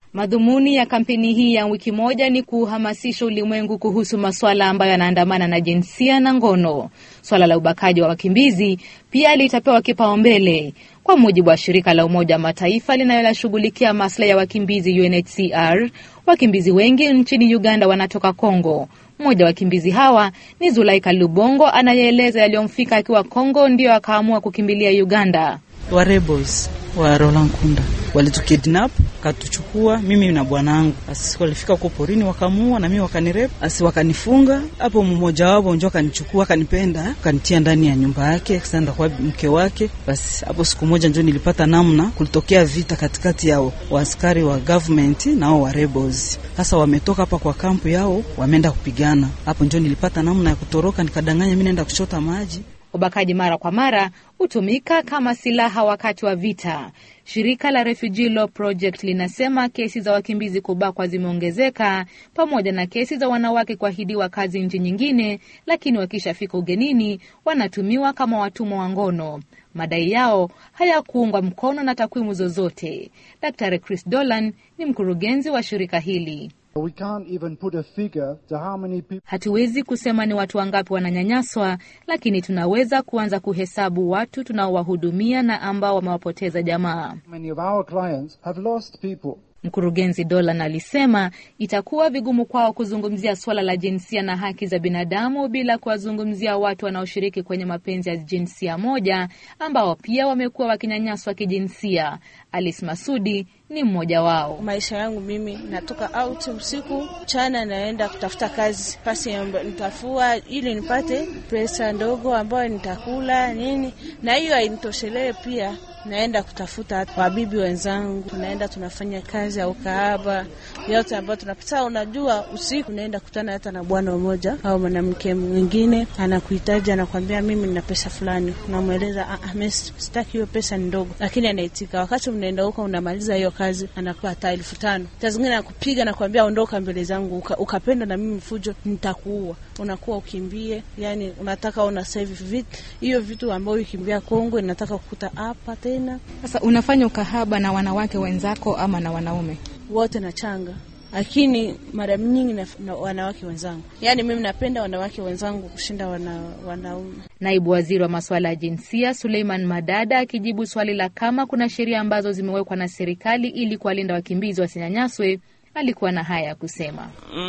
Madhumuni ya kampeni hii ya wiki moja ni kuhamasisha ulimwengu kuhusu masuala ambayo yanaandamana na jinsia na ngono. Swala la ubakaji wa wakimbizi pia litapewa kipaumbele. Kwa mujibu wa shirika la Umoja wa Mataifa linaloshughulikia maslahi ya wakimbizi UNHCR, wakimbizi wengi nchini Uganda wanatoka Kongo. Mmoja wa wakimbizi hawa ni Zulaika Lubongo, anayeeleza yaliyomfika akiwa Kongo ndio akaamua kukimbilia Uganda. Wa rebels wa Roland Nkunda walitukidnap, katuchukua mimi na bwanangu. Asi walifika huko porini wakamuua na mimi wakanirep, asi wakanifunga. Hapo mmoja wao ndio akanichukua, akanipenda, akanitia ndani ya nyumba yake, kisanda kwa mke wake. Basi hapo siku moja ndio nilipata namna kulitokea vita katikati ya waaskari wa government na wa rebels. Sasa wametoka hapa kwa kampu yao, wameenda kupigana. Hapo ndio nilipata namna ya kutoroka, nikadanganya mimi naenda kuchota maji. Ubakaji mara kwa mara hutumika kama silaha wakati wa vita. Shirika la Refugee Law Project linasema kesi za wakimbizi kubakwa zimeongezeka, pamoja na kesi za wanawake kuahidiwa kazi nchi nyingine, lakini wakishafika ugenini wanatumiwa kama watumwa wa ngono. Madai yao hayakuungwa mkono na takwimu zozote. Dr. Chris Dolan ni mkurugenzi wa shirika hili. We can't even put a figure to how many people. Hatuwezi kusema ni watu wangapi wananyanyaswa, lakini tunaweza kuanza kuhesabu watu tunaowahudumia na ambao wamewapoteza jamaa. Many of our clients have lost people. Mkurugenzi Dolan alisema itakuwa vigumu kwao kuzungumzia swala la jinsia na haki za binadamu bila kuwazungumzia watu wanaoshiriki kwenye mapenzi ya jinsia moja ambao pia wamekuwa wakinyanyaswa kijinsia. Alice Masudi ni mmoja wao. Maisha yangu mimi natoka out usiku, mchana naenda kutafuta kazi. Pasi nitafua ili nipate pesa ndogo ambayo nitakula nini, na hiyo hainitoshelee pia. Naenda kutafuta wabibi wenzangu, tunaenda tunafanya kazi au kahaba, yote ambayo tunapata. Unajua usiku naenda kutana hata na bwana mmoja au mwanamke mwingine anakuhitaji, anakuambia mimi nina pesa fulani. Unamueleza sitaki hiyo pesa ndogo, lakini anaitika. Wakati unaenda huko unamaliza hiyo kazi anakupa hata 1500. Tazingine anakupiga na kuambia ondoka mbele zangu, ukapenda na mimi mfujo nitakuua. Unakuwa ukimbie, yani unataka una save hiyo vitu ambayo ukimbia Kongo inataka kukuta hapa tena. Sasa unafanya ukahaba na wanawake wenzako ama na wanaume? Wote na changa, lakini mara nyingi na wanawake wenzangu. Yani mimi napenda wanawake wenzangu kushinda wanaume. Naibu Waziri wa masuala ya jinsia Suleiman Madada akijibu swali la kama kuna sheria ambazo zimewekwa na serikali ili kuwalinda wakimbizi wasinyanyaswe, alikuwa na haya kusema.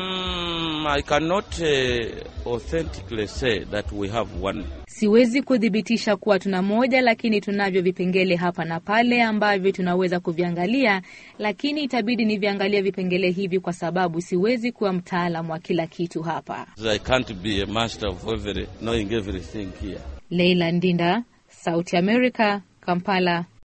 I cannot authentically say that we have one. Siwezi kudhibitisha kuwa tuna moja, lakini tunavyo vipengele hapa na pale ambavyo tunaweza kuviangalia, lakini itabidi niviangalia vipengele hivi kwa sababu siwezi kuwa mtaalamu wa kila kitu hapa. I can't be a master of knowing everything here. Leila Ndinda, Sauti America, Kampala.